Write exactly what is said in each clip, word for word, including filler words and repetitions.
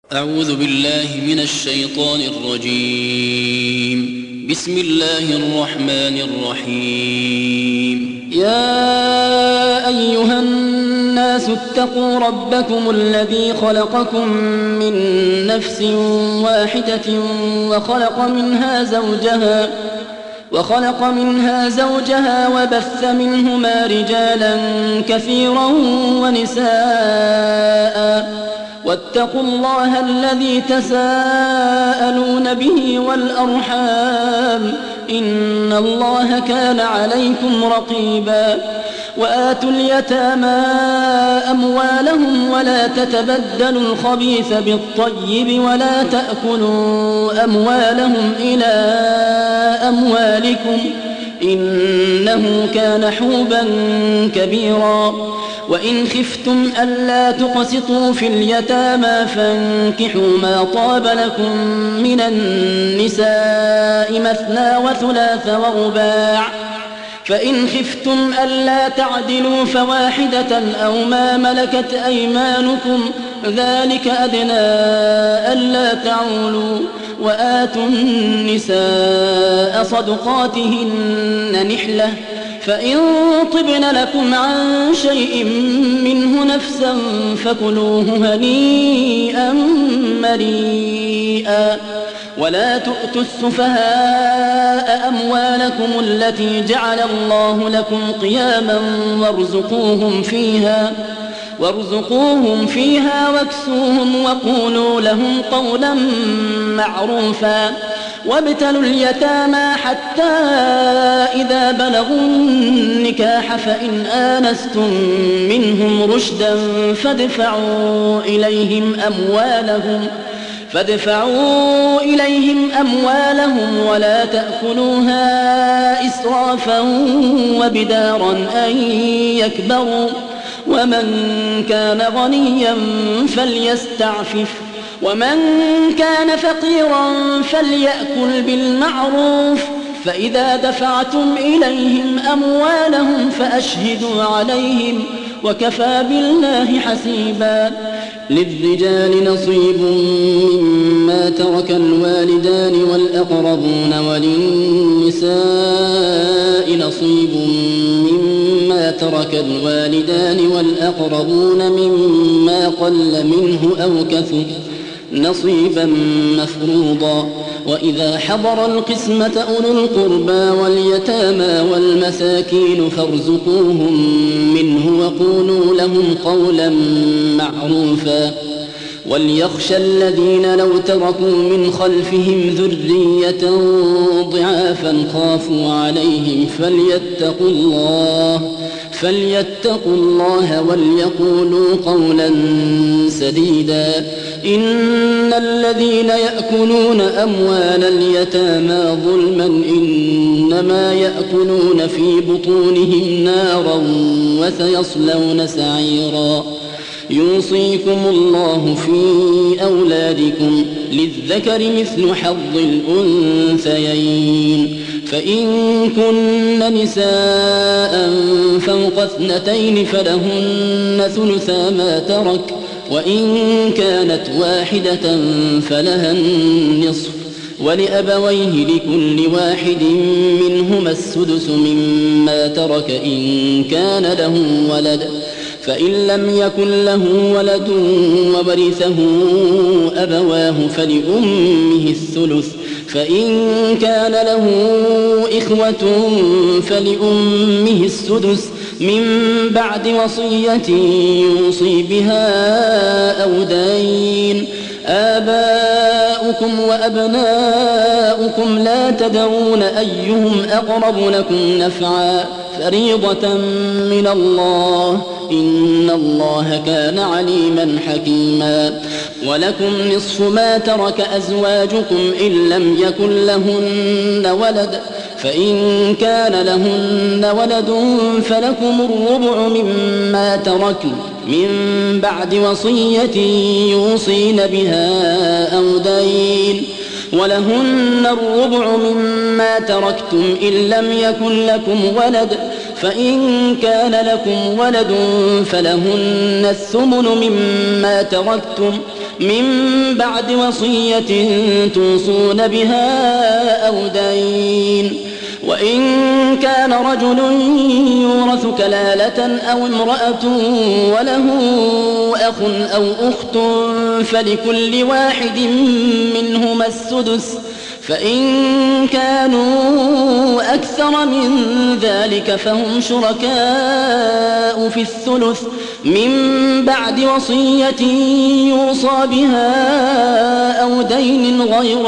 أعوذ بالله من الشيطان الرجيم. بسم الله الرحمن الرحيم. يا أيها الناس اتقوا ربكم الذي خلقكم من نفس واحدة وخلق منها زوجها وخلق منها زوجها وبث منهما رجالا كثيرا ونساء واتقوا الله الذي تساءلون به والأرحام إن الله كان عليكم رقيبا. وآتوا اليتامى أموالهم ولا تتبدلوا الخبيث بالطيب ولا تأكلوا أموالهم إلى أموالكم إنه كان حوبا كبيرا. وإن خفتم ألا تقسطوا في اليتامى فانكحوا ما طاب لكم من النساء مثنى وثلاث ورباع، فإن خفتم ألا تعدلوا فواحدة أو ما ملكت أيمانكم ذلك أدنى ألا تعولوا. وآتوا النساء صدقاتهن نحلة، فإن طبن لكم عن شيء منه نفسا فكلوه هنيئا مريئا. ولا تؤتوا السفهاء أموالكم التي جعل الله لكم قياما وارزقوهم فيها وارزقوهم فيها واكسوهم وقولوا لهم قولا معروفا. وابتلوا اليتامى حتى إذا بلغوا النكاح فإن آنستم منهم رشدا فادفعوا إليهم أموالهم فادفعوا إليهم أموالهم ولا تأكلوها إسرافا وبدارا أن يكبروا. ومن كان غنيا فليستعفف ومن كان فقيرا فليأكل بالمعروف. فإذا دفعتم إليهم أموالهم فأشهدوا عليهم وكفى بالله حسيبا. للرجال نصيب مما ترك الوالدان والأقربون وللنساء نصيب مما ترك الوالدان والأقربون مما قل منه أو كثر نصيبا مفروضا. وإذا حضر القسمة أولو القربى واليتامى والمساكين فارزقوهم منه وقولوا لهم قولا معروفا. وليخشى الذين لو تركوا من خلفهم ذرية ضعافا خافوا عليهم فليتقوا الله فليتقوا الله وليقولوا قولا سديدا. إن الذين يأكلون أموال اليتامى ظلما إنما يأكلون في بطونهم نارا وسيصلون سعيرا. يوصيكم الله في أولادكم للذكر مثل حظ الأنثيين، فإن كن نساء فوق اثنتين فلهن ثلثا ما ترك، وإن كانت واحدة فلها النصف، ولأبويه لكل واحد منهما السدس مما ترك إن كان له ولد، فإن لم يكن له ولد وورثه أبواه فلأمه الثلث، فإن كان له إخوة فلأمه السدس من بعد وصية يوصي بها أو دين. آباؤكم وأبناؤكم لا تدرون أيهم أقرب لكم نفعا فريضة من الله إن الله كان عليما حكيما. ولكم نصف ما ترك أزواجكم إن لم يكن لهن ولد، فإن كان لهن ولد فلكم الربع مما تركن من بعد وصية يوصين بها أو دين. ولهن الربع مما تركتم إن لم يكن لكم ولد، فإن كان لكم ولد فلهن الثمن مما تركتم من بعد وصية توصون بها أو دين. وإن كان رجل يورث كلالة أو امرأة وله أخ أو أخت فلكل واحد منهما السدس، فإن كانوا أكثر من ذلك فهم شركاء في الثلث من بعد وصية يوصى بها أو دين غير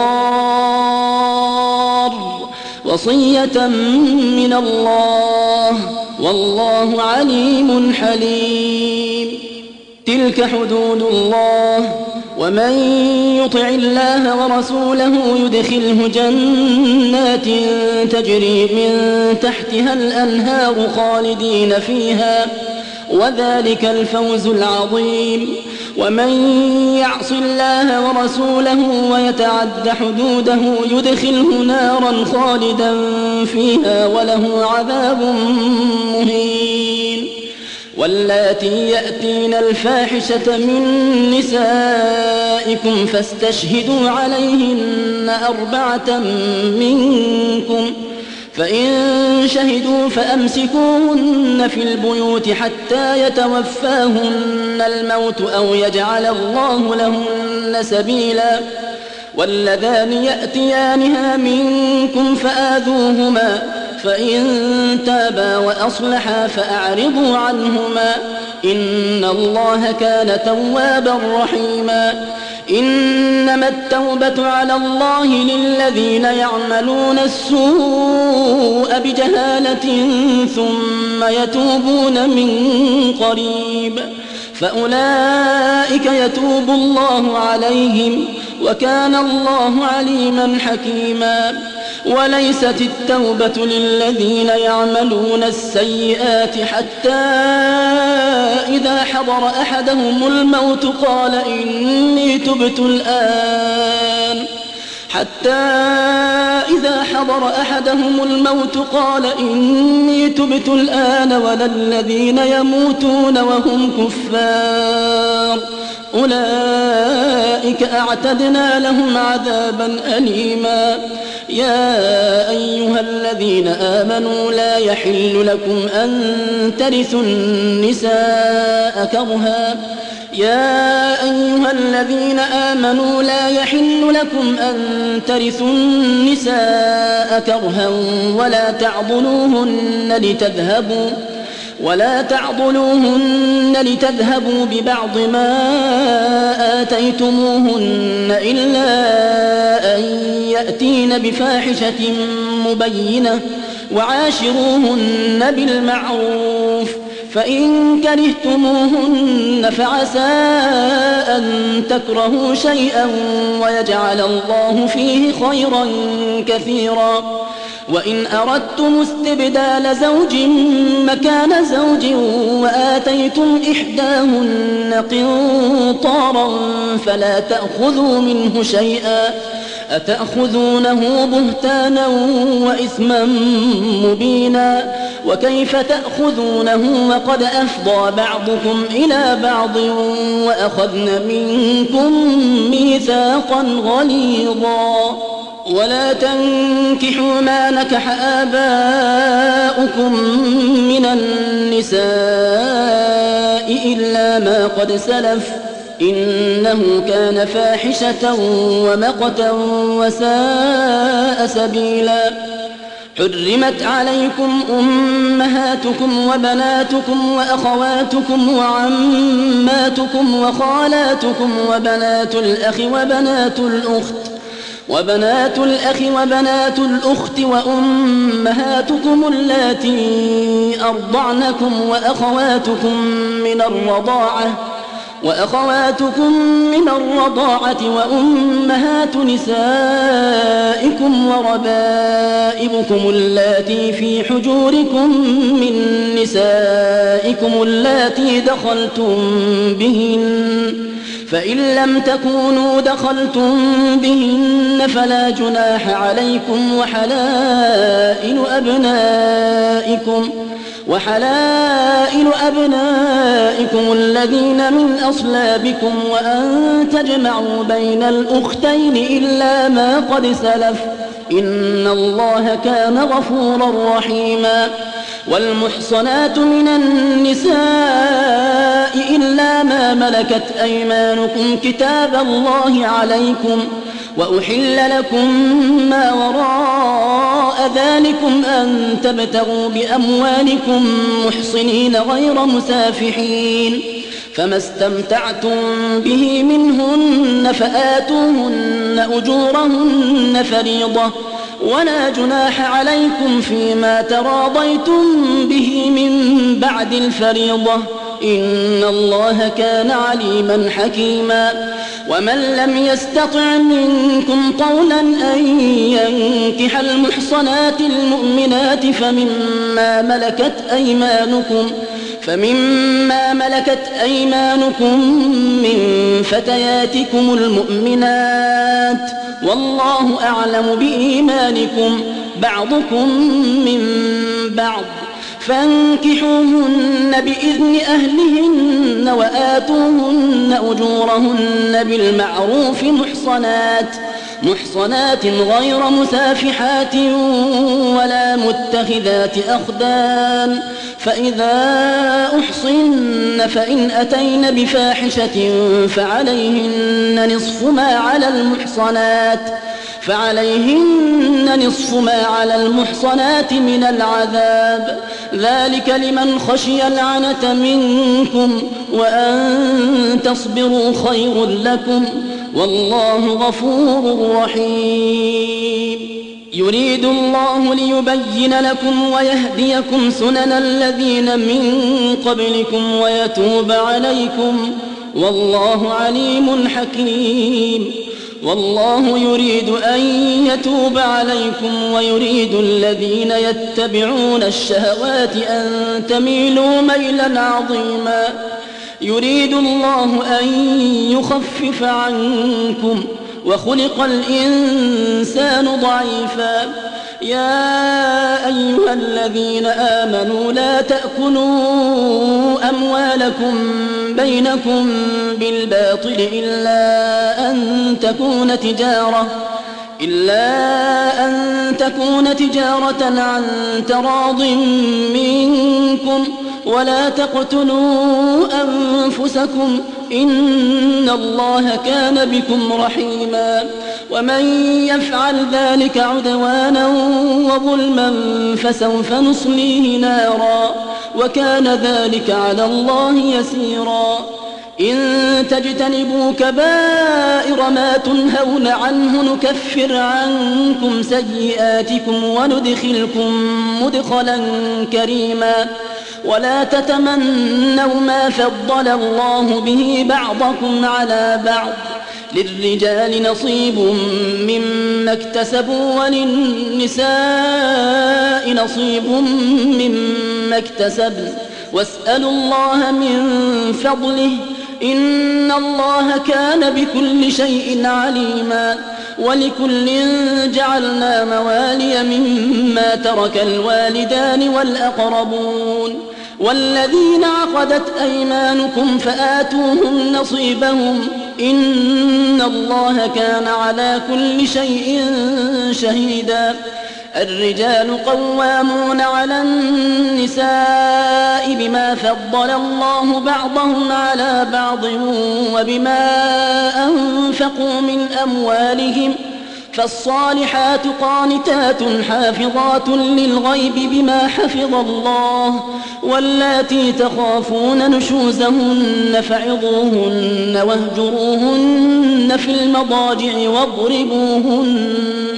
مضار، وصية من الله والله عليم حليم. تلك حدود الله، ومن يطع الله ورسوله يدخله جنات تجري من تحتها الأنهار خالدين فيها، وذلك الفوز العظيم. ومن يعص الله ورسوله ويتعد حدوده يدخله نارا خالدا فيها وله عذاب مهين. واللاتي يأتين الفاحشة من نسائكم فاستشهدوا عليهن أربعة منكم، فإن شهدوا فأمسكوهن في البيوت حتى يتوفاهن الموت أو يجعل الله لهن سبيلا. واللذان يأتيانها منكم فآذوهما، فإن تابا وأصلحا فأعرضوا عنهما، إن الله كان توابا رحيما. إنما التوبة على الله للذين يعملون السوء بجهالة ثم يتوبون من قريب فأولئك يتوب الله عليهم، وكان الله عليما حكيما. وليست التوبة للذين يعملون السيئات حتى إذا حضر أحدهم الموت قال إني تبت الآن حتى إذا حضر أحدهم الموت قال إني تبت الآن ولا الذين يموتون وهم كفار أولئك أعتدنا لهم عذابا أليما. يا أيها الذين آمنوا لا يحل لكم أن ترثوا النساء كرها يا أيها الذين آمنوا لا يحل لكم أن ترثوا النساء كرها ولا تعضلوهن لتذهبوا ولا تعضلوهن لتذهبوا ببعض ما آتيتموهن إلا أن يأتين بفاحشة مبينة وعاشروهن بالمعروف فإن كرهتموهن فعسى أن تكرهوا شيئا ويجعل الله فيه خيرا كثيرا. وإن أردتم استبدال زوج مكان زوج وآتيتم إحداهن قنطارا فلا تأخذوا منه شيئا أتأخذونه بهتانا وإثما مبينا وكيف تأخذونه وقد أفضى بعضكم إلى بعض وأخذن منكم ميثاقا غليظا. ولا تنكحوا ما نكح آباؤكم من النساء إلا ما قد سلف إنه كان فاحشة ومقتا وساء سبيلا. حرمت عليكم أمهاتكم وبناتكم وأخواتكم وعماتكم وخالاتكم وبنات الأخ وبنات الأخت وبنات الأخ وبنات الأخت وأمهاتكم اللاتي أرضعنكم وأخواتكم من الرضاعة وأخواتكم من الرضاعة وأمهات نسائكم وربائبكم اللاتي في حجوركم من نسائكم اللاتي دخلتم بهن فإن لم تكونوا دخلتم بهن فلا جناح عليكم وحلائل أبنائكم وحلائل أبنائكم الذين من أصلابكم وأن تجمعوا بين الأختين إلا ما قد سلف إن الله كان غفورا رحيما. والمحصنات من النساء إلا ما ملكت أيمانكم كتاب الله عليكم وأحل لكم ما وراء ذلكم أن تبتغوا بأموالكم محصنين غير مسافحين فما استمتعتم به منهن فآتوهن أجورهن فريضة ولا جناح عليكم فيما تراضيتم به من بعد الفريضة إن الله كان عليما حكيما. ومن لم يستطع منكم قولا أن ينكح المحصنات المؤمنات فمما ملكت أيمانكم فمما ملكت أيمانكم من فتياتكم المؤمنات والله أعلم بإيمانكم بعضكم من بعض فانكحوهن بإذن أهلهن وآتوهن أجورهن بالمعروف محصنات محصنات غير مسافحات ولا متخذات أخدان فإذا أحصن فإن أتين بفاحشة فعليهن نصف ما على المحصنات فعليهن نصف ما على المحصنات من العذاب ذلك لمن خشي العنة منكم وأن تصبروا خير لكم والله غفور رحيم. يريد الله ليبين لكم ويهديكم سنن الذين من قبلكم ويتوب عليكم والله عليم حكيم. والله يريد أن يتوب عليكم ويريد الذين يتبعون الشهوات أن تميلوا ميلا عظيما. يريد الله أن يخفف عنكم وخلق الإنسان ضعيفا. يا أيها الذين آمنوا لا تأكلوا أموالكم بينكم بالباطل إلا أن تكون تجارة إلا أن تكون تجارة عن تراض منكم ولا تقتلوا أنفسكم إن الله كان بكم رحيما. ومن يفعل ذلك عدوانا وظلما فسوف نصليه نارا وكان ذلك على الله يسيرا. إن تجتنبوا كبائر ما تنهون عنه نكفر عنكم سيئاتكم وندخلكم مدخلا كريما. ولا تتمنوا ما فضل الله به بعضكم على بعض للرجال نصيب مما اكتسبوا وللنساء نصيب مما اكتسبن واسألوا الله من فضله إن الله كان بكل شيء عليما. ولكل جعلنا موالي مما ترك الوالدان والأقربون والذين عقدت أيمانكم فآتوهم نصيبهم إن الله كان على كل شيء شهيدا. الرجال قوامون على النساء بما فضل الله بعضهم على بعض وبما أنفقوا من أموالهم فالصالحات قانتات حافظات للغيب بما حفظ الله واللاتي تخافون نشوزهن فعظوهن واهجروهن في المضاجع واضربوهن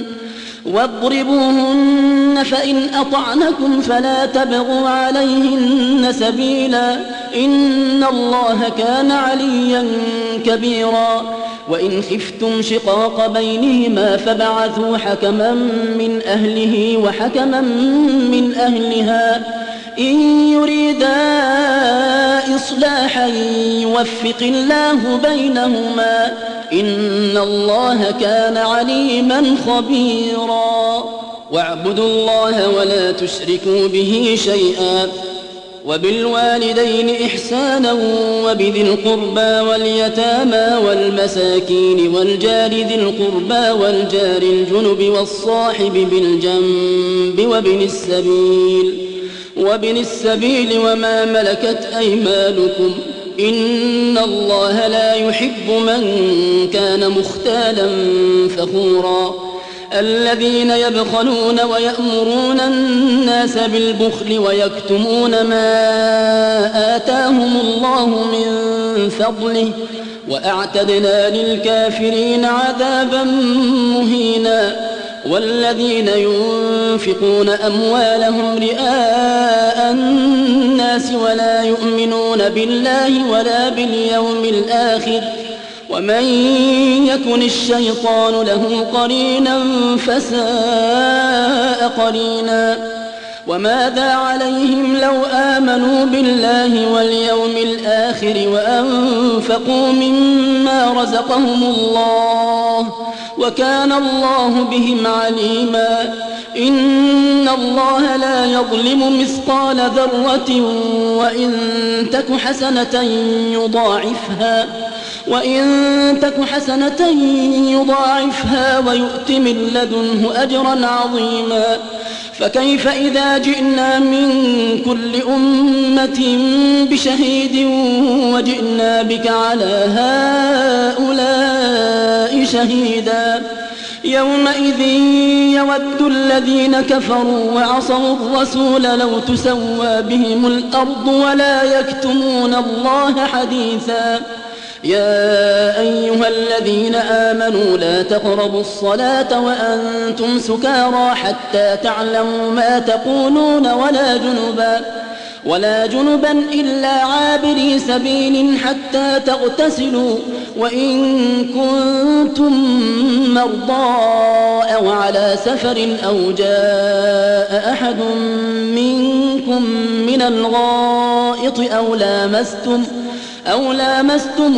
واضربوهن فإن أطعنكم فلا تبغوا عليهن سبيلا إن الله كان عليا كبيرا. وإن خفتم شقاق بينهما فبعثوا حكما من أهله وحكما من أهلها إن يريدا إصلاحا يوفق الله بينهما إن الله كان عليما خبيرا. واعبدوا الله ولا تشركوا به شيئا وبالوالدين إحسانا وبذي القربى واليتامى والمساكين والجار ذي القربى والجار الجنب والصاحب بالجنب وابن السبيل وابن السبيل وما ملكت أيمانكم إن الله لا يحب من كان مختالا فخورا الذين يبخلون ويأمرون الناس بالبخل ويكتمون ما آتاهم الله من فضله وأعتدنا للكافرين عذابا مهينا والذين ينفقون أموالهم رئاء الناس ولا يؤمنون بالله ولا باليوم الآخر ومن يكن الشيطان له قرينا فساء قرينا وماذا عليهم لو آمنوا بالله واليوم الآخر وأنفقوا مما رزقهم الله وكان الله بهم عليما إن الله لا يظلم مثقال ذرة وإن تك حسنة يضاعفها وإن تك حسنة يضاعفها ويؤت من لدنه أجرا عظيما فكيف إذا جئنا من كل أمة بشهيد وجئنا بك على هؤلاء شهيدا يومئذ يود الذين كفروا وعصوا الرسول لو تسوى بهم الأرض ولا يكتمون الله حديثا يا أيها الذين آمنوا لا تقربوا الصلاة وأنتم سكارى حتى تعلموا ما تقولون ولا جنبا ولا جنبا إلا عابري سبيل حتى تغتسلوا وإن كنتم مرضى أو على سفر أو جاء أحد منكم من الغائط أو لامستم أو لامستم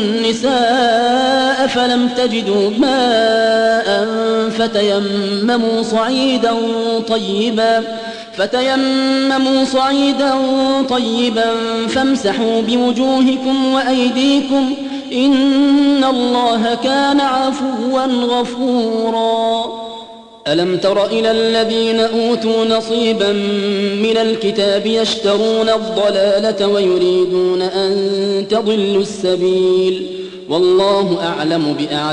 النساء فلم تجدوا ماء فتيمموا صعيدا طيبا فتيمموا صعيدا طيبا فامسحوا بوجوهكم وأيديكم إن الله كان عفوا غفورا ألم تر إلى الذين أوتوا نصيبا من الكتاب يشترون الضلالة ويريدون أن تضلوا السبيل والله أعلم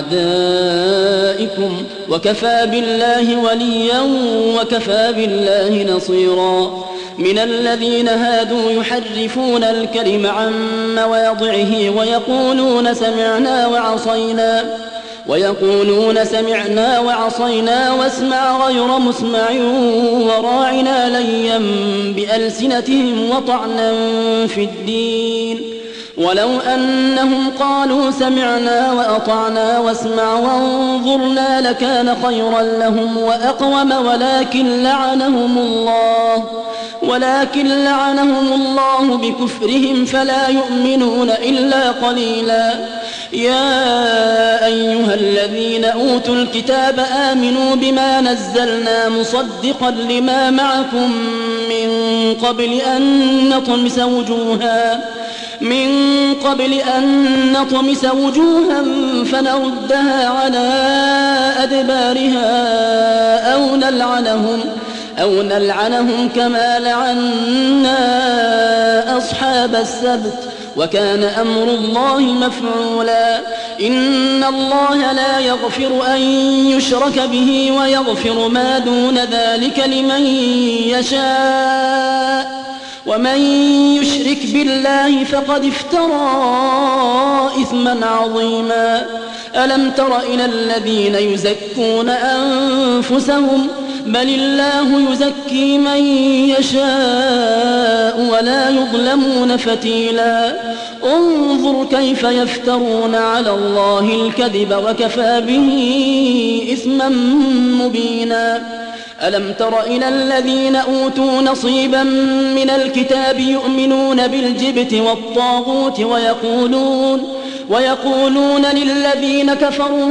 بأعدائكم وكفى بالله وليا وكفى بالله نصيرا من الذين هادوا يحرفون الكلم عن مواضعه ويقولون سمعنا وعصينا ويقولون سمعنا وعصينا واسمع غير مسمع وراعنا ليا بألسنتهم وطعنا في الدين ولو أنهم قالوا سمعنا وأطعنا واسمع وانظرنا لكان خيرا لهم وأقوم ولكن لعنهم الله ولكن لعنهم الله بكفرهم فلا يؤمنون إلا قليلا يا أيها الذين أوتوا الكتاب آمنوا بما نزلنا مصدقا لما معكم من قبل أن نطمس وجوها من قبل أن نطمس وجوها فنردها على أدبارها أو نلعنهم أو نلعنهم كما لعنا أصحاب السبت وكان أمر الله مفعولا إن الله لا يغفر أن يشرك به ويغفر ما دون ذلك لمن يشاء ومن يشرك بالله فقد افترى إثما عظيما ألم تر إلى الذين يزكون أنفسهم بل الله يزكي من يشاء ولا يظلمون فتيلا انظر كيف يفترون على الله الكذب وكفى به إثما مبينا ألم تر إلى الذين أوتوا نصيبا من الكتاب يؤمنون بالجبت والطاغوت ويقولون ويقولون للذين كفروا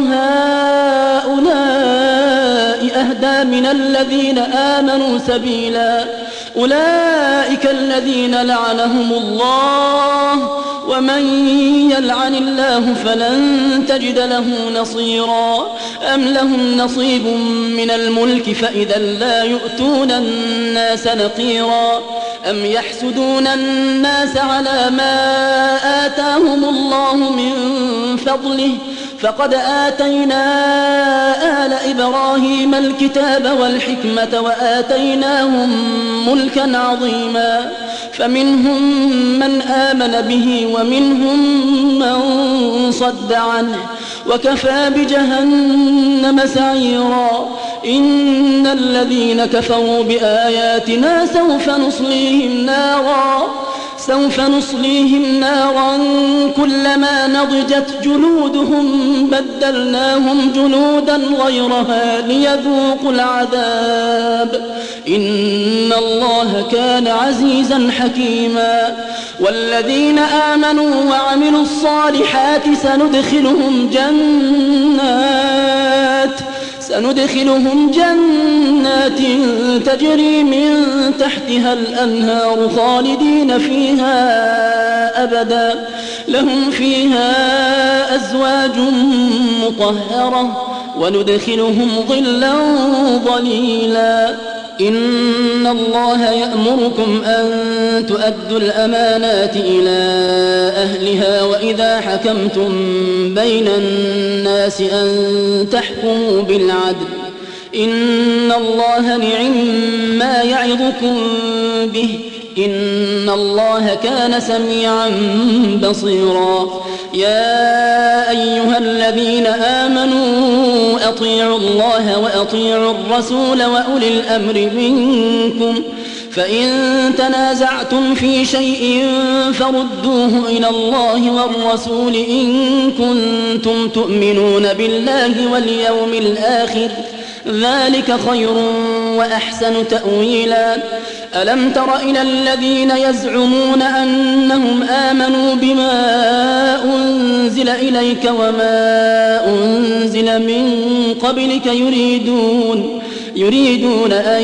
هؤلاء أهدى من الذين آمنوا سبيلا أولئك الذين لعنهم الله ومن يلعن الله فلن تجد له نصيرا أم لهم نصيب من الملك فإذا لا يؤتون الناس نقيرا أم يحسدون الناس على ما آتاهم الله من فضله فقد آتينا آل إبراهيم الكتاب والحكمة وآتيناهم ملكا عظيما فمنهم من آمن به ومنهم من صد عنه وكفى بجهنم سعيرا إن الذين كفروا بآياتنا سوف نصليهم نارا سوف نصليهم نارا كلما نضجت جلودهم بدلناهم جلودا غيرها ليذوقوا العذاب إن الله كان عزيزا حكيما والذين آمنوا وعملوا الصالحات سندخلهم جنات سندخلهم جنات تجري من تحتها الأنهار خالدين فيها أبدا لهم فيها أزواج مطهرة وندخلهم ظلا ظليلا إن الله يأمركم أن تؤدوا الأمانات إلى أهلها وإذا حكمتم بين الناس أن تحكموا بالعدل إن الله نعم ما يعظكم به إن الله كان سميعا بصيرا يا أيها الذين آمنوا أطيعوا الله وأطيعوا الرسول وأولي الأمر منكم فإن تنازعتم في شيء فردوه إلى الله والرسول إن كنتم تؤمنون بالله واليوم الآخر ذلك خير وأحسن تأويلا ألم تر إلى الذين يزعمون أنهم آمنوا بما أنزل إليك وما أنزل من قبلك يريدون يريدون أن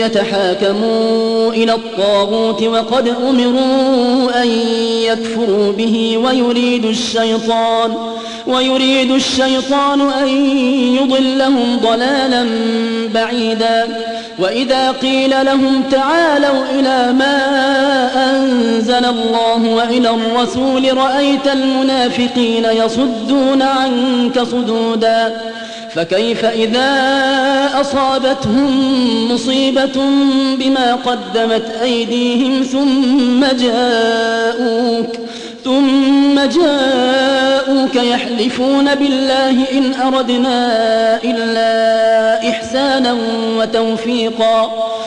يتحاكموا إلى الطاغوت وقد أمروا أن يكفروا به ويريد الشيطان ويريد الشيطان أن يضلهم ضلالا بعيدا وإذا قيل لهم تعالوا إلى ما أنزل الله وإلى الرسول رأيت المنافقين يصدون عنك صدودا فكيف إذا أصابتهم مصيبة بما قدمت أيديهم ثم جاءوك ثم جاءوك يحلفون بالله إن أردنا إلا إحسانا وتوفيقا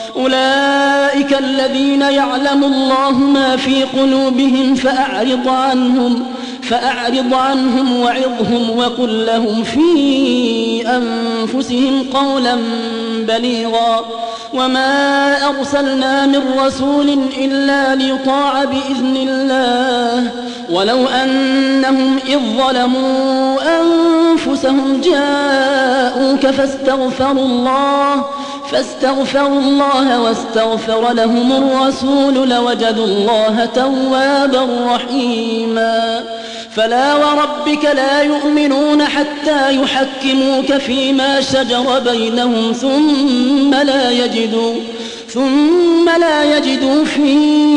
أولئك الذين يعلم الله ما في قلوبهم فأعرض عنهم فأعرض عنهم وعظهم وقل لهم في أنفسهم قولا بليغا وما أرسلنا من رسول إلا ليطاع بإذن الله ولو أنهم إذ ظلموا أنفسهم جاءوك فاستغفروا الله فاستغفروا الله واستغفر لهم الرسول لوجدوا الله توابا رحيما فلا وربك لا يؤمنون حتى يحكموك فيما شجر بينهم ثم لا يجدوا ثم لا يجدوا في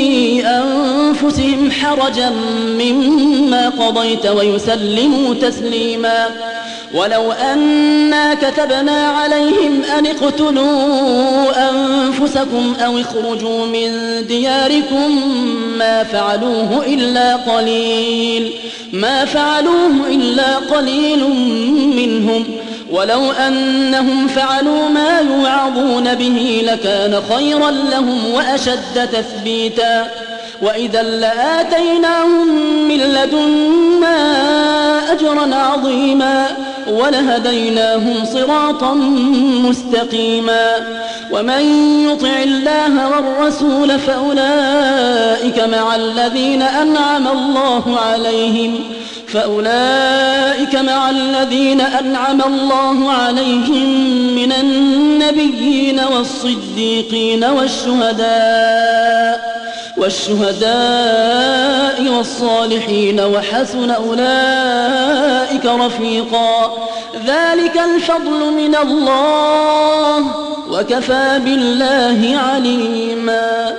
أنفسهم حرجا مما قضيت ويسلموا تسليما ولو أنا كتبنا عليهم أن اقتلوا أنفسكم أو اخرجوا من دياركم ما فعلوه إلا قليل ما فعلوه إلا قليل منهم ولو أنهم فعلوا ما يوعظون به لكان خيرا لهم وأشد تثبيتا وإذا لآتيناهم من لدنا أجرا عظيما ولهديناهم صراطا مستقيما ومن يطع الله والرسول فأولئك مع الذين أنعم الله عليهم فأولئك مع الذين أنعم الله عليهم من النبيين والصديقين والشهداء والشهداء والصالحين وحسن أولئك رفيقا ذلك الفضل من الله وكفى بالله عليما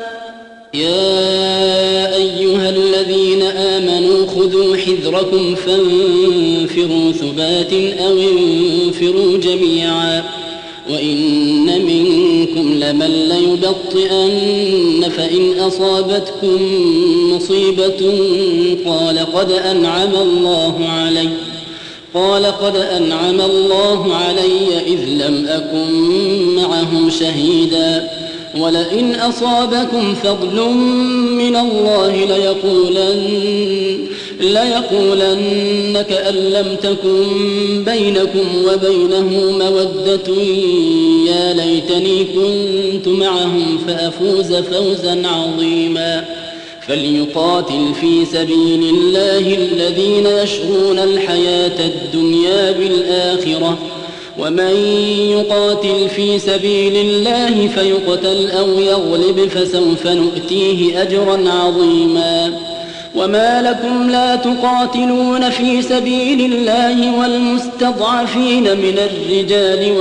يا أيها الذين آمنوا خذوا حذركم فانفروا ثبات أو انفروا جميعا وإن منكم لمن ليبطئن فإن أصابتكم مصيبة قال قد أنعم الله علي قال قد أنعم الله علي إذ لم أكن معهم شهيدا ولئن أصابكم فضل من الله ليقولن ليقولن كأن لم تكن بينكم وبينه مودة يا ليتني كنت معهم فأفوز فوزا عظيما فليقاتل في سبيل الله الذين يشرون الحياة الدنيا بالآخرة ومن يقاتل في سبيل الله فيقتل أو يغلب فسوف نؤتيه أجرا عظيما وما لكم لا تقاتلون في سبيل الله والمستضعفين من الرجال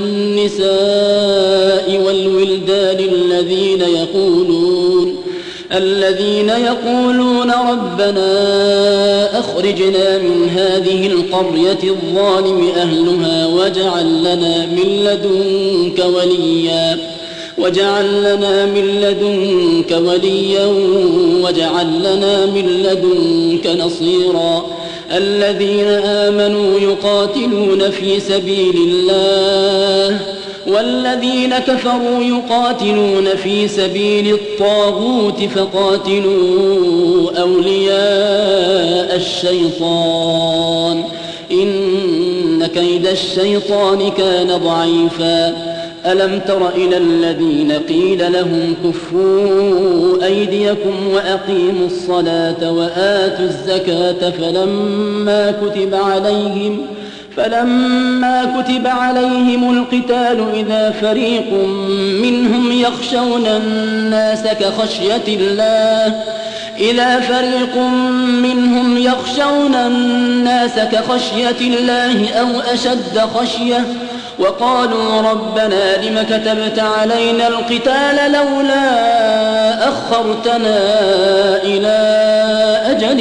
والنساء والولدان الذين يقولون الذين يقولون ربنا أخرجنا من هذه القرية الظالم أهلها واجعل لنا من لدنك وليا واجعل لنا من لدنك وليا واجعل لنا من لدنك نصيرا الذين آمنوا يقاتلون في سبيل الله والذين كفروا يقاتلون في سبيل الطاغوت فقاتلوا أولياء الشيطان إن كيد الشيطان كان ضعيفا ألم تر إلى الذين قيل لهم كفوا أيديكم وأقيموا الصلاة وآتوا الزكاة فلما كتب عليهم فلما كتب عليهم القتال إذا فريق منهم يخشون الناس كخشية الله إذا فريق منهم يخشون الناس كخشية الله أو أشد خشية وقالوا ربنا لم كتبت علينا القتال لولا أخرتنا إلى أجل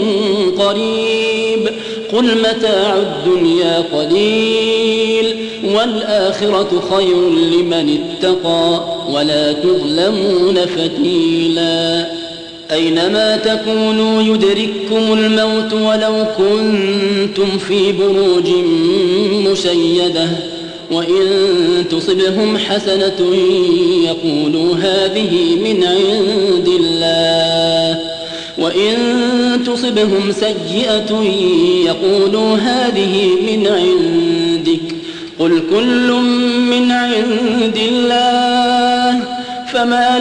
قريب قل متاع الدنيا قليل والآخرة خير لمن اتقى ولا تظلمون فتيلا أينما تكونوا يدرككم الموت ولو كنتم في بروج مشيدة وإن تصبهم حسنة يقولوا هذه من عند الله وإن تصبهم سيئة يقولوا هذه من عندك قل كل من عند الله فما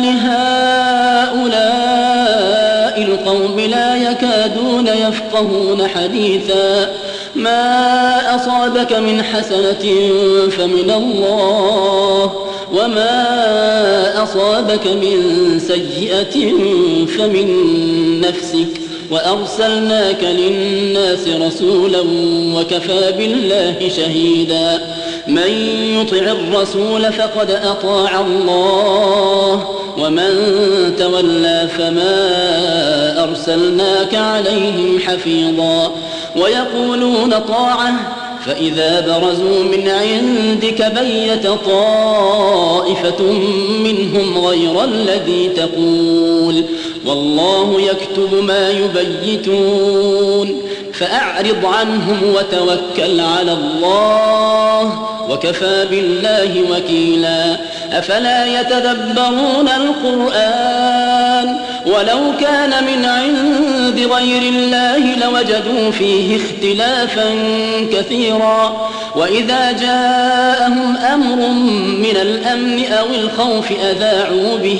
لهؤلاء القوم لا يكادون يفقهون حديثا ما أصابك من حسنة فمن الله وما أصابك من سيئة فمن نفسك وأرسلناك للناس رسولا وكفى بالله شهيدا من يطع الرسول فقد أطاع الله ومن تولى فما أرسلناك عليهم حفيظا ويقولون طاعة فإذا برزوا من عندك بيت طائفة منهم غير الذي تقول والله يكتب ما يبيتون فأعرض عنهم وتوكل على الله وكفى بالله وكيلا أفلا يتدبرون القرآن ولو كان من عند غير الله لوجدوا فيه اختلافا كثيرا وإذا جاءهم أمر من الأمن أو الخوف أذاعوا به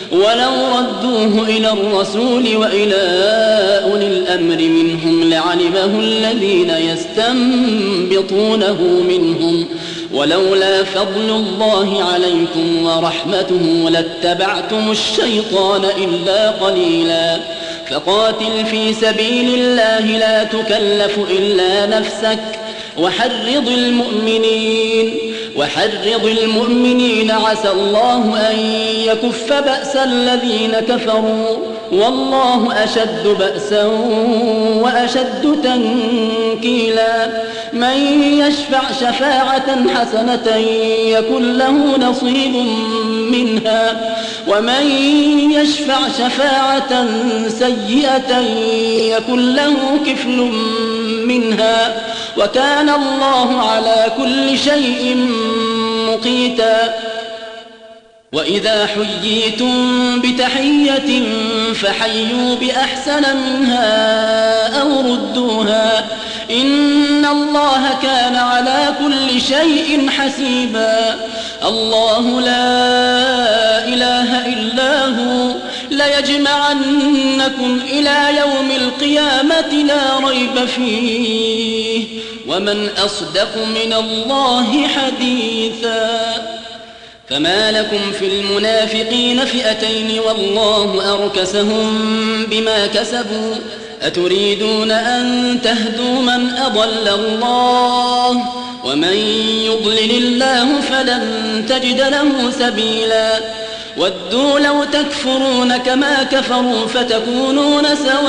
ولو ردوه إلى الرسول وإلى أولي الأمر منهم لعلمه الذين يستنبطونه منهم ولولا فضل الله عليكم ورحمته لاتبعتم الشيطان إلا قليلا فقاتل في سبيل الله لا تكلف إلا نفسك وحرض المؤمنين وحرض المؤمنين عسى الله أن يكف بأس الذين كفروا والله أشد بأسا وأشد تنكيلا من يشفع شفاعة حسنة يكن له نصيب منها ومن يشفع شفاعة سيئة يكن له كفل منها وكان الله على كل شيء مقيتا وإذا حييتم بتحية فحيوا بأحسن منها أو ردوها إن الله كان على كل شيء حسيبا الله لا إله إلا هو ليجمعنكم إلى يوم القيامة لا ريب فيه ومن أصدق من الله حديثا فما لكم في المنافقين فئتين والله أركسهم بما كسبوا أتريدون أن تهدوا من أضل الله ومن يضلل الله فلن تجد له سبيلا ودوا لو تكفرون كما كفروا فتكونون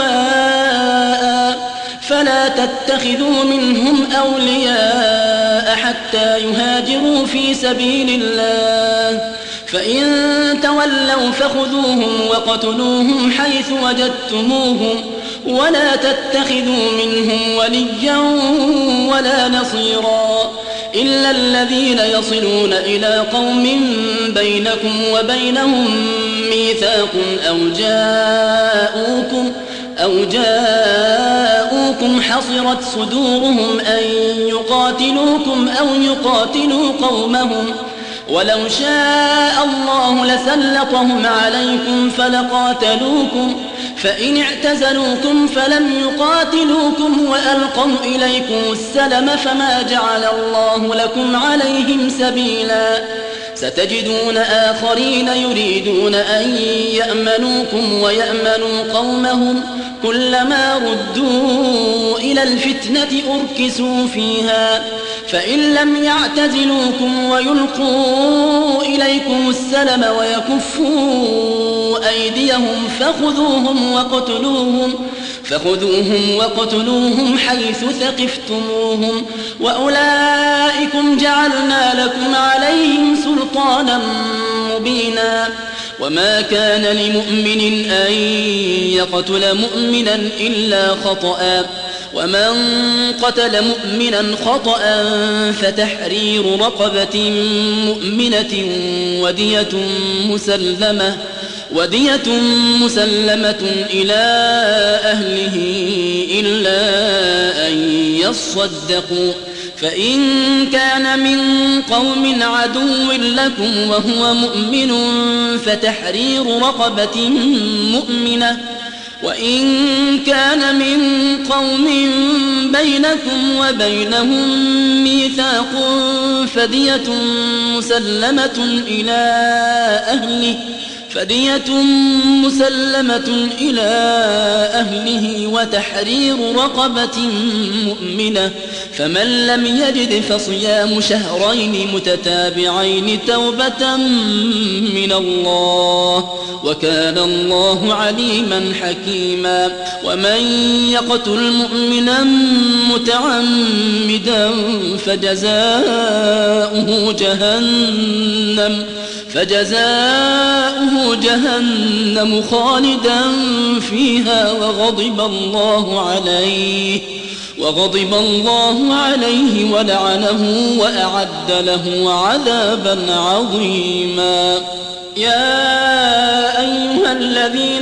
سواء فلا تتخذوا منهم أولياء حتى يهاجروا في سبيل الله فإن تولوا فخذوهم وقتلوهم حيث وجدتموهم ولا تتخذوا منهم وليا ولا نصيرا إلا الذين يصلون إلى قوم بينكم وبينهم ميثاق أو جاءوكم أو جاءوكم حصرت صدورهم أن يقاتلوكم أو يقاتلوا قومهم ولو شاء الله لسلطهم عليكم فلقاتلوكم فإن اعتزلوكم فلم يقاتلوكم وألقوا إليكم السلم فما جعل الله لكم عليهم سبيلا ستجدون آخرين يريدون أن يأمنوكم ويأمنوا قومهم كلما ردوا إلى الفتنة أركسوا فيها فإن لم يعتزلوكم ويلقوا إليكم السلم ويكفوا أيديهم فخذوهم وقتلوهم فخذوهم وقتلوهم حيث ثقفتموهم وأولئكم جعلنا لكم عليهم سلطانا مبينا وما كان لمؤمن أن يقتل مؤمنا إلا خطأ ومن قتل مؤمنا خطأ فتحرير رقبة مؤمنة ودية مسلمة ودية مسلمة إلى أهله إلا أن يصدقوا فإن كان من قوم عدو لكم وهو مؤمن فتحرير رقبة مؤمنة وإن كان من قوم بينكم وبينهم ميثاق فدية مسلمة إلى أهله فدية مسلمة إلى أهله وتحرير رقبة مؤمنة فمن لم يجد فصيام شهرين متتابعين توبة من الله وكان الله عليما حكيما ومن يقتل مؤمنا متعمدا فجزاؤه جهنم فجزاؤه جهنم خالدا فيها وغضب الله عليه وغضب الله عليه ولعنه وأعد له عذابا عظيما يا أيها الذين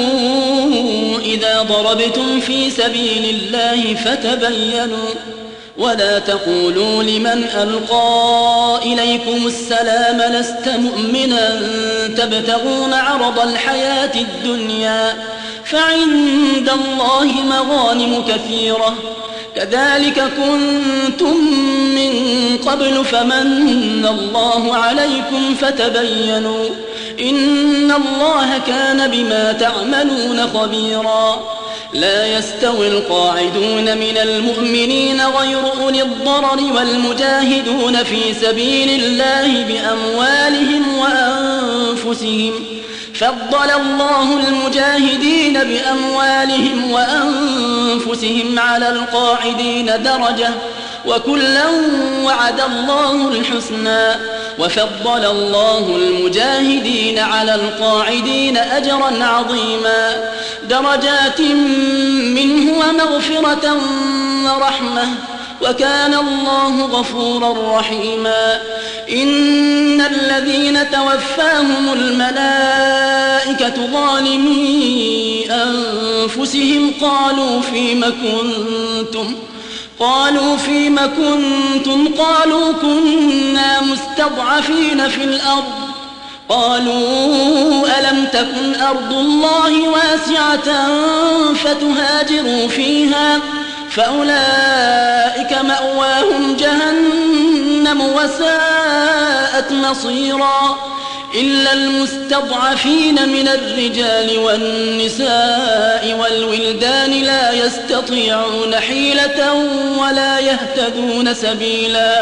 آمنوا إذا ضربتم في سبيل الله فتبينوا ولا تقولوا لمن ألقى إليكم السلام لست مؤمنا تبتغون عرض الحياة الدنيا فعند الله مغانم كثيرة كذلك كنتم من قبل فمن الله عليكم فتبينوا إن الله كان بما تعملون خبيرا لا يستوي القاعدون من المؤمنين غير أولي الضرر والمجاهدون في سبيل الله بأموالهم وأنفسهم فضل الله المجاهدين بأموالهم وأنفسهم على القاعدين درجة وكلا وعد الله الحسنى وفضل الله المجاهدين على القاعدين أجرا عظيما درجات منه ومغفرة ورحمة وكان الله غفورا رحيما إن الذين توفاهم الملائكة ظالمي أنفسهم قالوا فيم كنتم قالوا فيم كنتم قالوا كنا مستضعفين في الأرض قالوا ألم تكن أرض الله واسعة فتهاجروا فيها فأولئك مأواهم جهنم وساءت مصيرا إلا المستضعفين من الرجال والنساء والولدان لا يستطيعون حيلة ولا يهتدون سبيلا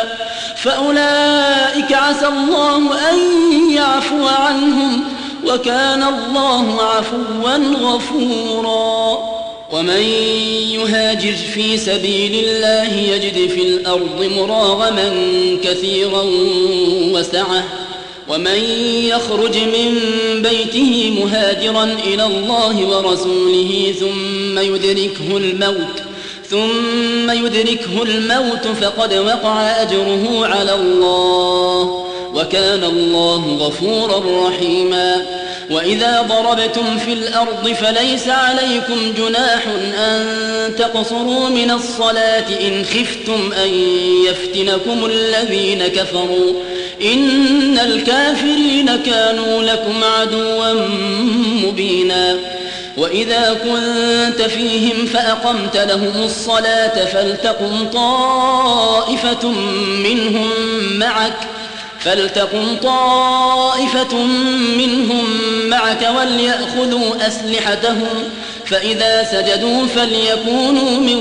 فأولئك عسى الله أن يعفو عنهم وكان الله عفوا غفورا ومن يهاجر في سبيل الله يجد في الأرض مراغما كثيرا وسعة ومن يخرج من بيته مهاجرا إلى الله ورسوله ثم يدركه الموت ثم يدركه الموت فقد وقع أجره على الله وكان الله غفورا رحيما وإذا ضربتم في الأرض فليس عليكم جناح أن تقصروا من الصلاة إن خفتم أن يفتنكم الذين كفروا إن الكافرين كانوا لكم عدوا مبينا وإذا كنت فيهم فأقمت لهم الصلاة فلتقم طائفة منهم معك فلتقم طائفة منهم معك وليأخذوا أسلحتهم فإذا سجدوا فليكونوا من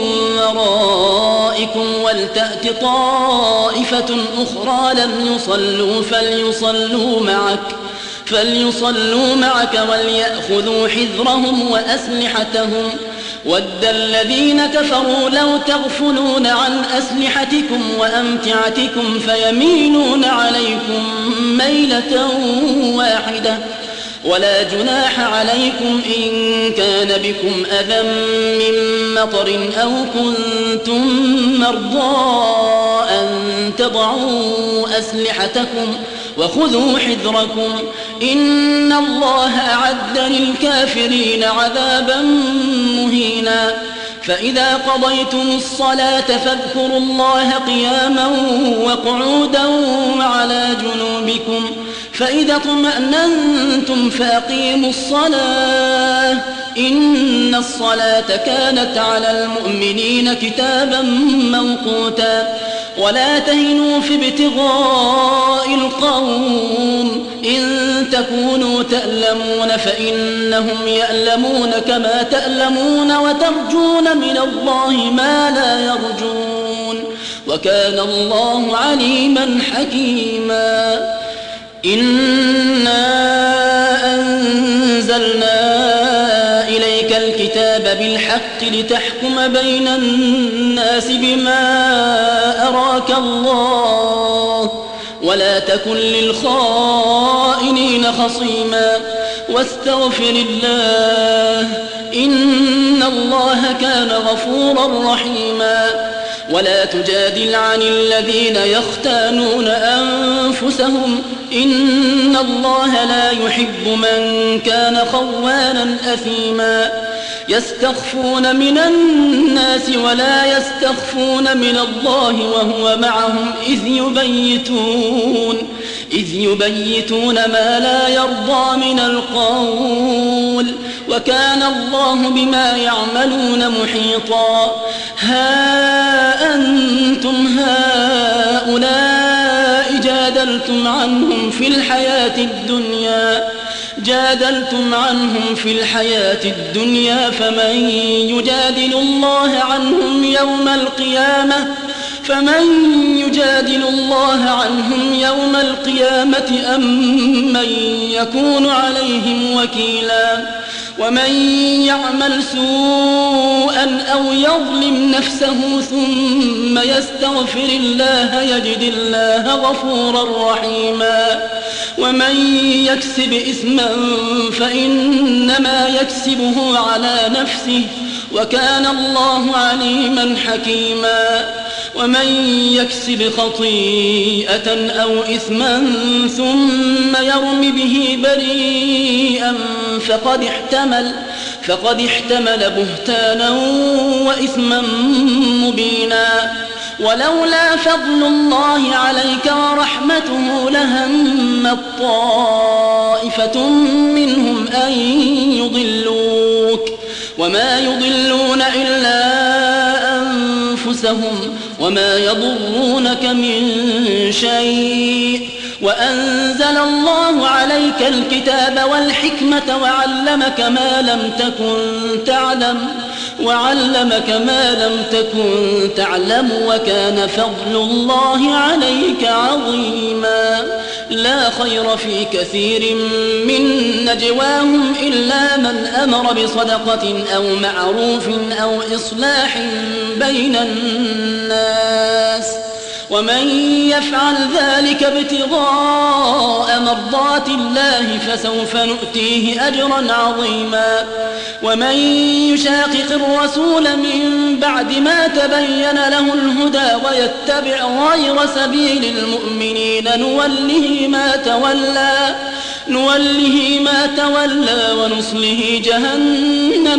ورائكم ولتأت طائفة أخرى لم يصلوا فليصلوا معك فليصلوا معك وليأخذوا حذرهم وأسلحتهم ود الذين كفروا لو تغفلون عن أسلحتكم وأمتعتكم فيميلون عليكم ميلة واحدة ولا جناح عليكم إن كان بكم أذى من مطر أو كنتم مرضى أن تضعوا أسلحتكم وخذوا حذركم إن الله أعد للكافرين عذابا مهينا فإذا قضيتم الصلاة فاذكروا الله قياما وقعودا وعلى جنوبكم فإذا اطمأننتم فأقيموا الصلاة إن الصلاة كانت على المؤمنين كتابا موقوتا ولا تهنوا في ابتغاء القوم إن تكونوا تألمون فإنهم يألمون كما تألمون وترجون من الله ما لا يرجون وكان الله عليما حكيما إنا أنزلنا إليك الكتاب بالحق لتحكم بين الناس بما أراك الله ولا تكن للخائنين خصيما واستغفر الله إن الله كان غفورا رحيما ولا تجادل عن الذين يختانون أنفسهم إن الله لا يحب من كان خوانا أثيما يستخفون من الناس ولا يستخفون من الله وهو معهم إذ يبيتون إذ يبيتون ما لا يرضى من القول وكان الله بما يعملون محيطا. ها أنتم هؤلاء جادلتم عنهم في الحياة الدنيا جادلتم عنهم في الحياة الدنيا فمن يجادل الله عنهم يوم القيامة فمن يجادل الله عنهم يوم القيامة أم من يكون عليهم وكيلا. ومن يعمل سوءا أو يظلم نفسه ثم يستغفر الله يجد الله غفورا رحيما. ومن يكسب إثما فإنما يكسبه على نفسه وكان الله عليما حكيما. ومن يكسب خطيئة أو إثما ثم يرم به بريئا فقد احتمل فقد احتمل بهتانا وإثما مبينا. ولولا فضل الله عليك ورحمته لهمت طائفة منهم أن يضلوك وما يضلون إلا أنفسهم وما يضرونك من شيء. وأنزل الله عليك الكتاب والحكمة وعلمك ما لم تكن تعلم وعلمك ما لم تكن تعلم وكان فضل الله عليك عظيما. لا خير في كثير من نجواهم إلا من أمر بصدقة أو معروف أو إصلاح بين الناس ومن يفعل ذلك ابتغاء مرضات الله فسوف نؤتيه أجرا عظيما. ومن يشاقق الرسول من بعد ما تبين له الهدى ويتبع غير سبيل المؤمنين نوله ما تولى نوله ما تولى ونصله جهنم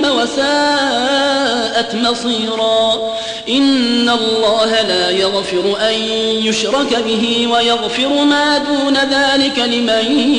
وساءت مصيرا. إن الله لا يغفر أن يشرك به ويغفر ما دون ذلك لمن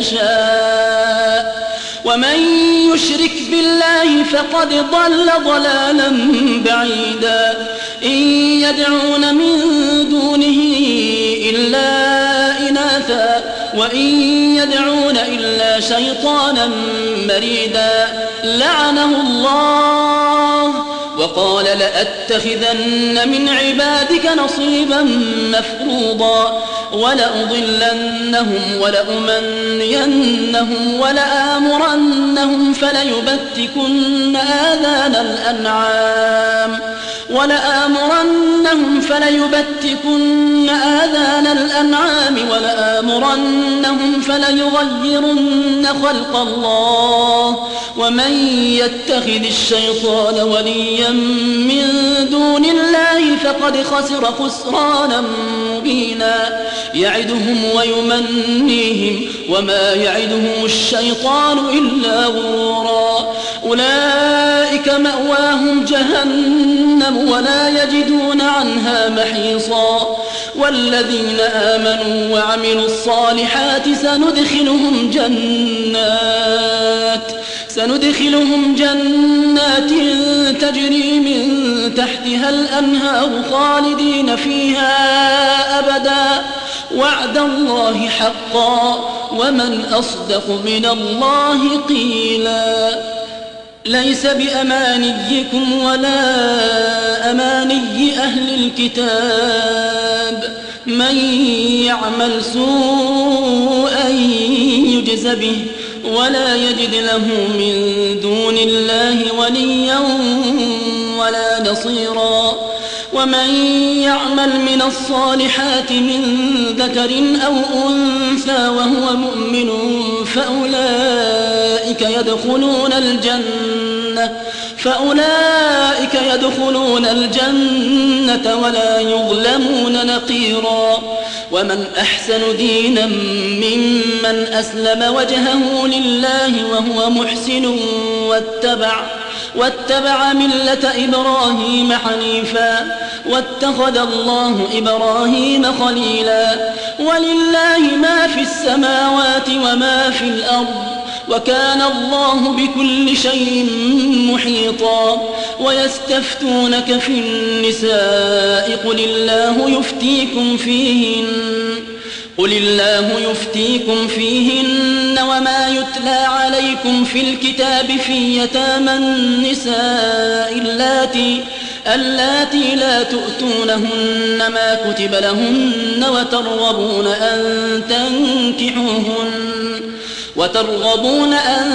يشاء ومن يشرك بالله فقد ضل ضلالا بعيدا. إن يدعون من دونه إلا إناثا وإن يدعون إلا شيطانا مريدا لعنه الله وقال لأتخذن من عبادك نصيبا مفروضا ولأضلنهم ولأمنينهم ولآمرنهم فليبتكن آذان الأنعام ولآمرنهم فليبتكن آذان الأنعام ولآمرنهم فليغيرن خلق الله. ومن يتخذ الشيطان وليا من دون الله فقد خسر خسرانا مبينا. يعدهم ويمنيهم وما يعدهم الشيطان إلا غرورا. أولئك مأواهم جهنم ولا يجدون عنها محيصا. والذين آمنوا وعملوا الصالحات سندخلهم جنات سندخلهم جنات تجري من تحتها الأنهار خالدين فيها أبدا وعد الله حقا ومن أصدق من الله قيلا. ليس بأمانيكم ولا أماني أهل الكتاب من يعمل سوءا يجز به ولا يجد له من دون الله وليا ولا نصيرا. ومن يعمل من الصالحات من ذكر أو أنثى وهو مؤمن فأولئك يدخلون الجنة فأولئك يدخلون الجنة ولا يظلمون نقيرا. ومن أحسن دينا ممن أسلم وجهه لله وهو محسن واتبع واتبع ملة إبراهيم حنيفا واتخذ الله إبراهيم خليلا ولله ما في السماوات وما في الأرض وكان الله بكل شيء محيطا ويستفتونك في النساء قل الله يفتيكم فيهن قل الله يفتيكم فيهن وما يتلى عليكم في الكتاب في يتامى النساء اللاتي اللاتي لا تؤتونهن ما كتب لهن وترغبون أن تنكحوهن وترغبون أن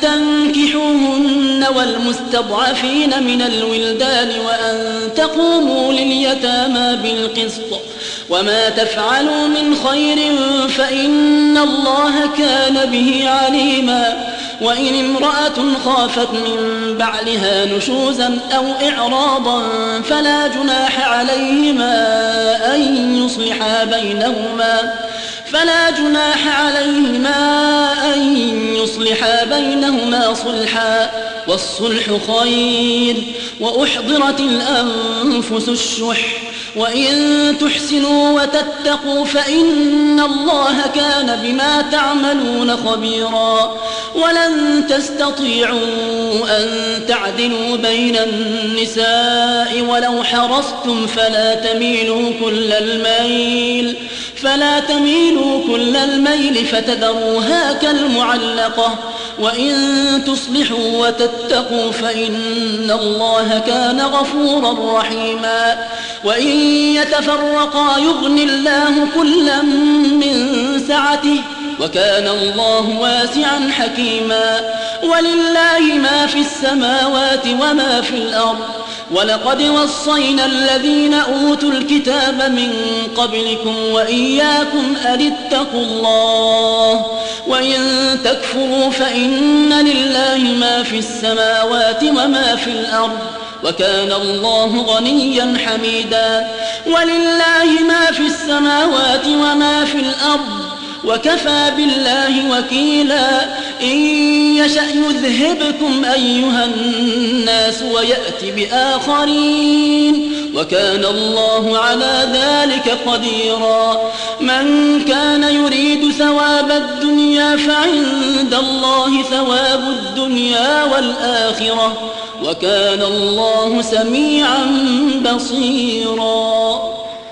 تنكحوهن والمستضعفين من الولدان وأن تقوموا لليتامى بالقسط وما تفعلوا من خير فإن الله كان به عليما وإن امرأة خافت من بعلها نشوزا أو إعراضا فلا جناح عليهما أن يصلحا بينهما فلا جناح عليهما أن يصلحا بينهما صلحا والصلح خير وأحضرت الأنفس الشح وإن تحسنوا وتتقوا فإن الله كان بما تعملون خبيرا ولن تستطيعوا أن تعدلوا بين النساء ولو حرصتم فلا تميلوا كل الميل فلا تميلوا كل الميل فتذروها كالمعلقة وإن تصلحوا وتتقوا فإن الله كان غفورا رحيما وإن يتفرقا يغن الله كلا من سعته وكان الله واسعا حكيما ولله ما في السماوات وما في الأرض ولقد وصينا الذين أوتوا الكتاب من قبلكم وإياكم أن اتقوا الله وإن تكفروا فإن لله ما في السماوات وما في الأرض وكان الله غنيا حميدا ولله ما في السماوات وما في الأرض وكفى بالله وكيلا إن يشأ يذهبكم أيها الناس ويأتي بآخرين وكان الله على ذلك قديرا من كان يريد ثواب الدنيا فعند الله ثواب الدنيا والآخرة وكان الله سميعا بصيرا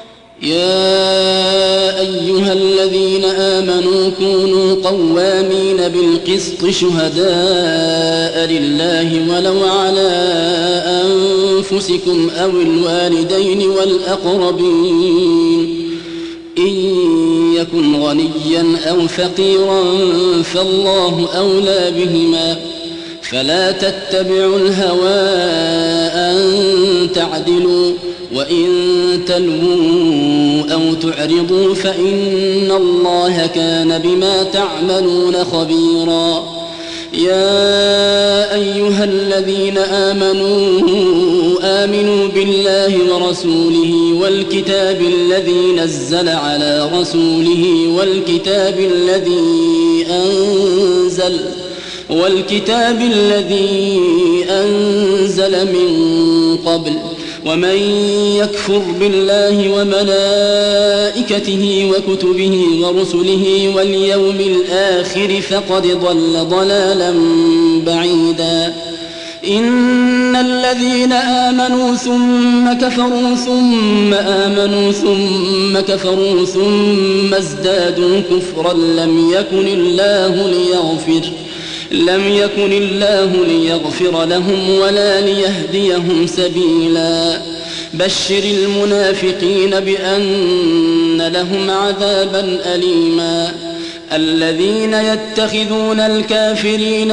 يا أيها الذين آمنوا كونوا قوامين بالقسط شهداء لله ولو على أنفسكم أو الوالدين والأقربين إن يكن غنيا أو فقيرا فالله أولى بهما فلا تتبعوا الهوى أن تعدلوا وإن تلووا أو تعرضوا فإن الله كان بما تعملون خبيرا يا أيها الذين آمنوا آمنوا بالله ورسوله والكتاب الذي نزل على رسوله والكتاب الذي أنزل والكتاب الذي أنزل من قبل ومن يكفر بالله وملائكته وكتبه ورسله واليوم الآخر فقد ضل ضلالا بعيدا إن الذين آمنوا ثم كفروا ثم آمنوا ثم كفروا ثم ازدادوا كفرا لم يكن الله ليغفر لم يكن الله ليغفر لهم ولا ليهديهم سبيلا بشر المنافقين بأن لهم عذابا أليما الذين يتخذون الكافرين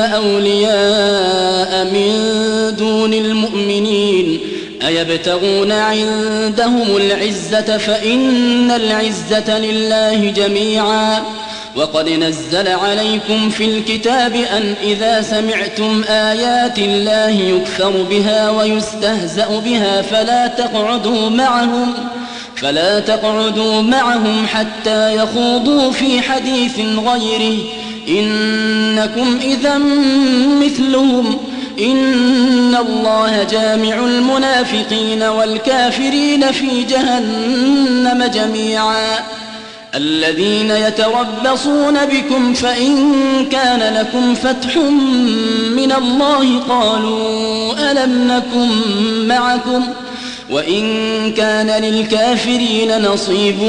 أولياء من دون المؤمنين أيبتغون عندهم العزة فإن العزة لله جميعا وقد نزل عليكم في الكتاب أن إذا سمعتم آيات الله يكفر بها ويستهزأ بها فلا تقعدوا معهم فلا تقعدوا معهم حتى يخوضوا في حديث غيره إنكم إذا مثلهم إن الله جامع المنافقين والكافرين في جهنم جميعا الذين يتربصون بكم فإن كان لكم فتح من الله قالوا ألم نكن معكم وإن كان للكافرين نصيب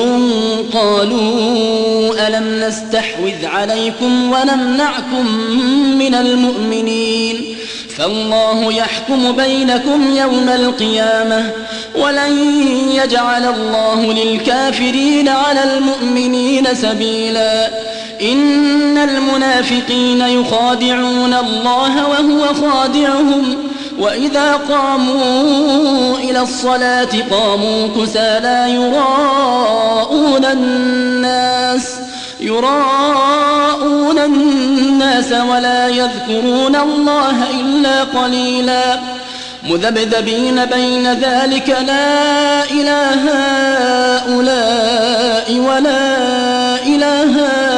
قالوا ألم نستحوذ عليكم ونمنعكم من المؤمنين فالله يحكم بينكم يوم القيامة ولن يجعل الله للكافرين على المؤمنين سبيلا إن المنافقين يخادعون الله وهو خادعهم وإذا قاموا إلى الصلاة قاموا كسالى يراءون الناس يراءون الناس ولا يذكرون الله إلا قليلا مذبذبين بين ذلك لا إله هؤلاء ولا إله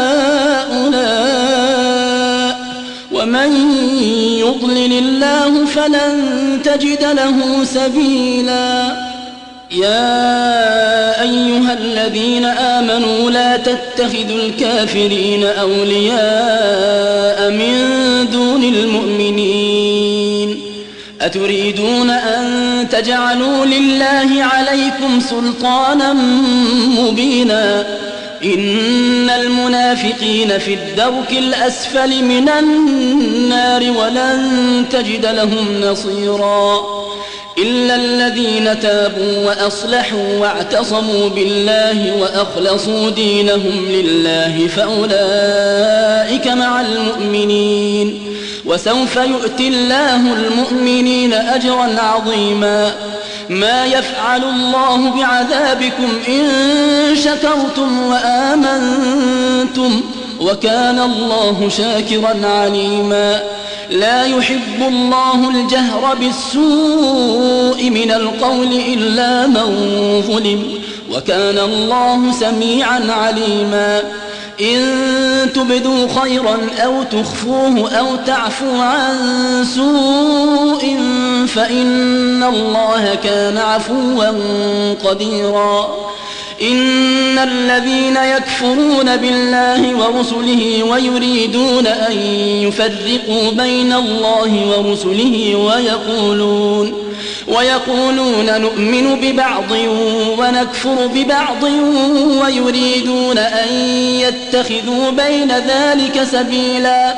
هؤلاء ومن يضلل الله فلن تجد له سبيلا يا أيها الذين آمنوا لا تتخذوا الكافرين أولياء من دون المؤمنين أتريدون أن تجعلوا لله عليكم سلطانا مبينا إن المنافقين في الدرك الأسفل من النار ولن تجد لهم نصيرا إلا الذين تابوا وأصلحوا واعتصموا بالله وأخلصوا دينهم لله فأولئك مع المؤمنين وسوف يؤتي الله المؤمنين أجرا عظيما ما يفعل الله بعذابكم إن شكرتم وآمنتم وكان الله شاكرا عليما لا يحب الله الجهر بالسوء من القول إلا من ظلم وكان الله سميعا عليما إن تبدوا خيرا أو تخفوه أو تعفو عن سوء فإن الله كان عفوا قديرا إن الذين يكفرون بالله ورسله ويريدون أن يفرقوا بين الله ورسله ويقولون ويقولون نؤمن ببعض ونكفر ببعض ويريدون أن يتخذوا بين ذلك سبيلا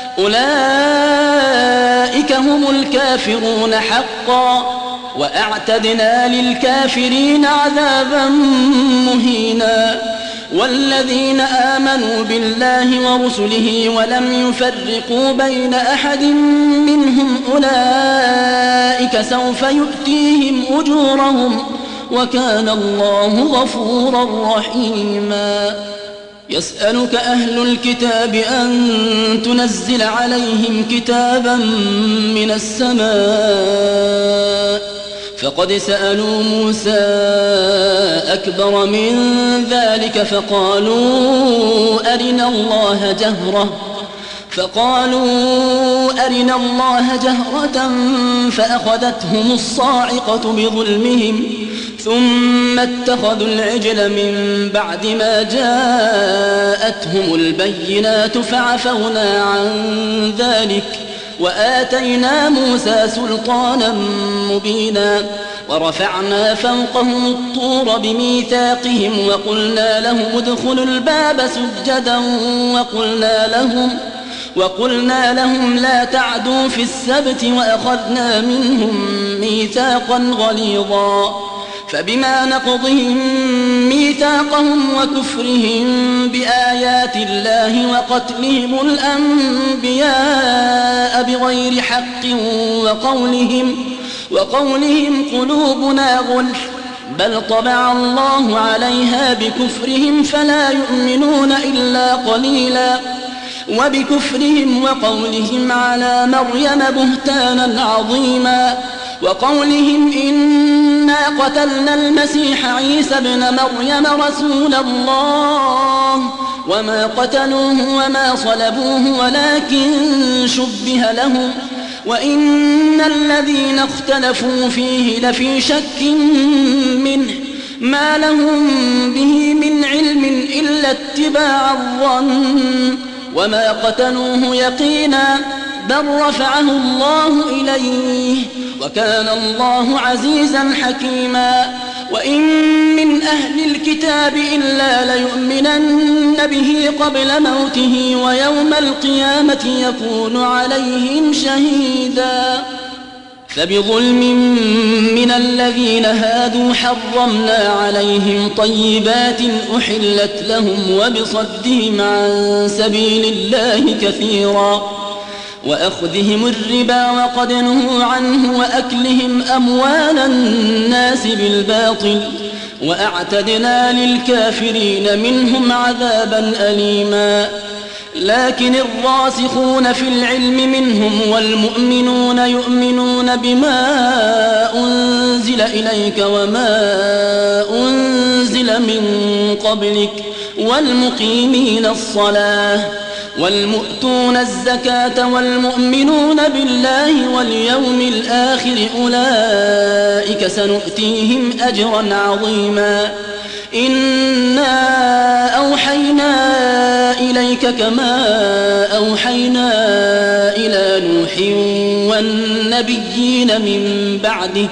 أولئك هم الكافرون حقا وأعتدنا للكافرين عذابا مهينا والذين آمنوا بالله ورسله ولم يفرقوا بين أحد منهم أولئك سوف يؤتيهم أجورهم وكان الله غفورا رحيما يسألك أهل الكتاب أن تنزل عليهم كتابا من السماء فقد سألوا موسى أكبر من ذلك فقالوا أرنا الله جهرة فقالوا أرنا الله جهرة فأخذتهم الصاعقة بظلمهم ثم اتخذوا العجل من بعد ما جاءتهم البينات فعفونا عن ذلك وآتينا موسى سلطانا مبينا ورفعنا فوقهم الطور بميثاقهم وقلنا لهم ادخلوا الباب سجدا وقلنا لهم وقلنا لهم لا تعدوا في السبت وأخذنا منهم ميثاقا غليظا فبما نقضهم ميثاقهم وكفرهم بآيات الله وقتلهم الأنبياء بغير حق وقولهم, وقولهم قلوبنا غلف بل طبع الله عليها بكفرهم فلا يؤمنون إلا قليلا وبكفرهم وقولهم على مريم بهتانا عظيما وقولهم إنا قتلنا المسيح عيسى ابن مريم رسول الله الله وما قتلوه وما صلبوه ولكن شبه لهم وإن الذين اختلفوا فيه لفي شك منه ما لهم به من علم إلا اتباع الظن وما قتلوه يقينا بل رفعه الله إليه وكان الله عزيزا حكيما وإن من أهل الكتاب إلا ليؤمنن به قبل موته ويوم القيامة يكون عليهم شهيدا فبظلم من الذين هادوا حرمنا عليهم طيبات أحلت لهم وبصدهم عن سبيل الله كثيرا وأخذهم الربا وقد نهوا عنه وأكلهم أموال الناس بالباطل وأعتدنا للكافرين منهم عذابا أليما لكن الراسخون في العلم منهم والمؤمنون يؤمنون بما أنزل إليك وما أنزل من قبلك والمقيمين الصلاة والمؤتون الزكاة والمؤمنون بالله واليوم الآخر أولئك سنؤتيهم أجرا عظيما إنا أوحينا إليك كما أوحينا إلى نوح والنبيين من بعده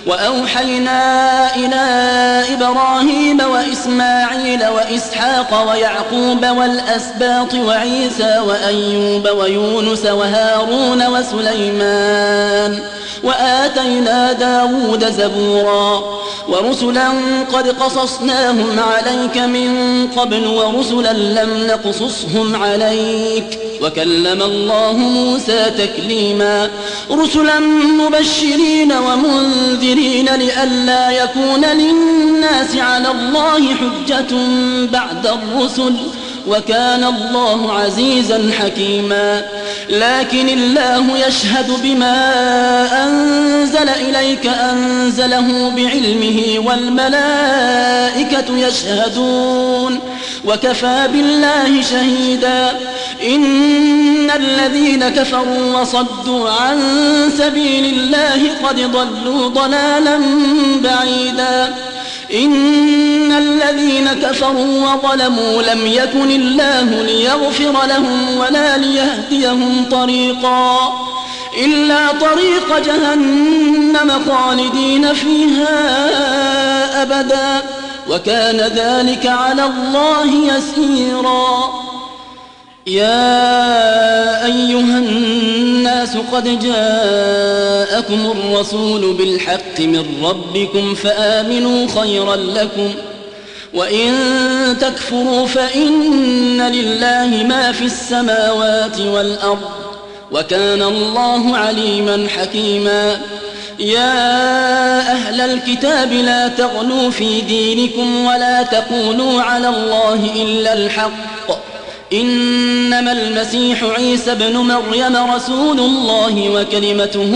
وأوحينا إلى إبراهيم وإسماعيل وإسحاق ويعقوب والأسباط وعيسى وأيوب ويونس وهارون وسليمان وآتينا داود زبورا ورسلا قد قصصناهم عليك من قبل ورسلا لم نقصصهم عليك وكلم الله موسى تكليما رسلا مبشرين ومنذرين لئلا يكون للناس على الله حجة بعد الرسل وكان الله عزيزا حكيما لكن الله يشهد بما أنزل إليك أنزله بعلمه والملائكة يشهدون وكفى بالله شهيدا إن الذين كفروا وصدوا عن سبيل الله قد ضلوا ضلالا بعيدا إن الذين كفروا وظلموا لم يكن الله ليغفر لهم ولا ليهديهم طريقا إلا طريق جهنم خالدين فيها أبدا وكان ذلك على الله يسيرا يا أيها الناس قد جاءكم الرسول بالحق من ربكم فآمنوا خيرا لكم وإن تكفروا فإن لله ما في السماوات والأرض وكان الله عليما حكيما يا أهل الكتاب لا تغلوا في دينكم ولا تقولوا على الله إلا الحق إنما المسيح عيسى ابن مريم رسول الله وكلمته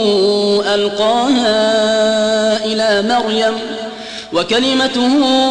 ألقاها إلى مريم وكلمته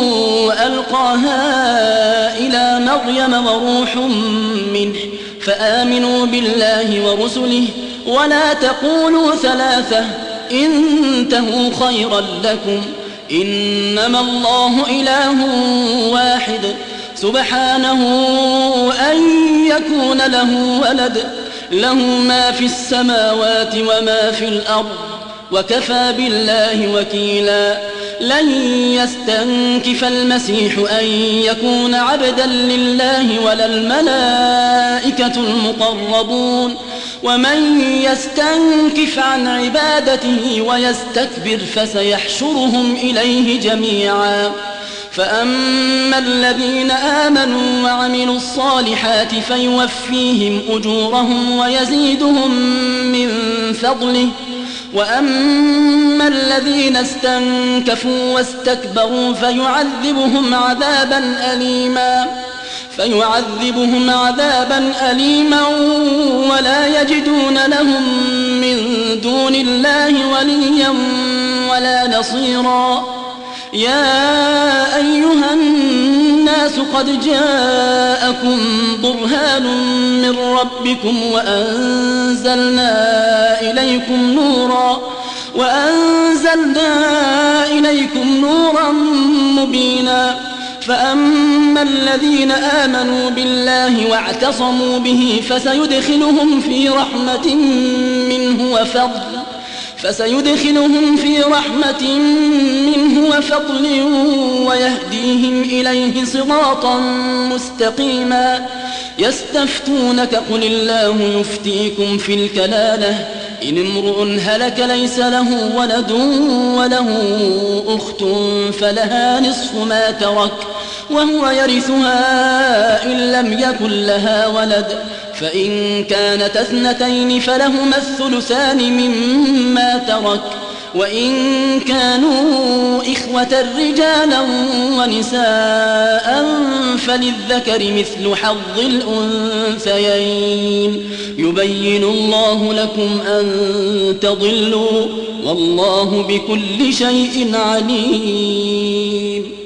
ألقاها إلى مريم وروح منه فآمنوا بالله ورسله ولا تقولوا ثلاثة انتهوا خيرا لكم إنما الله إله واحد سبحانه أن يكون له ولد له ما في السماوات وما في الأرض وكفى بالله وكيلا لن يستنكف المسيح أن يكون عبدا لله ولا الملائكة المقربون ومن يستنكف عن عبادته ويستكبر فسيحشرهم إليه جميعا فأما الذين آمنوا وعملوا الصالحات فيوفيهم أجورهم ويزيدهم من فضله وأما الذين استنكفوا واستكبروا فيعذبهم عذابا أليما فيعذبهم عذابا أليما ولا يجدون لهم من دون الله وليا ولا نصيرا يا أيها الناس الناس قد جاءكم برهان من ربكم وأنزلنا إليكم نورا وأنزلنا إليكم نورا مبينا فأما الذين آمنوا بالله واعتصموا به فسيدخلهم في رحمة منه وفضل فسيدخلهم في رحمة منه وفضل ويهديهم إليه صراطا مستقيما يستفتونك قل الله يفتيكم في الكلالة إن امرؤ هلك ليس له ولد وله أخت فلها نصف ما ترك وهو يرثها إن لم يكن لها ولد فإن كانت اثنتين فلهما الثلثان مما ترك وإن كانوا إخوة رجالا ونساء فللذكر مثل حظ الأنثيين يبين الله لكم أن تضلوا والله بكل شيء عليم.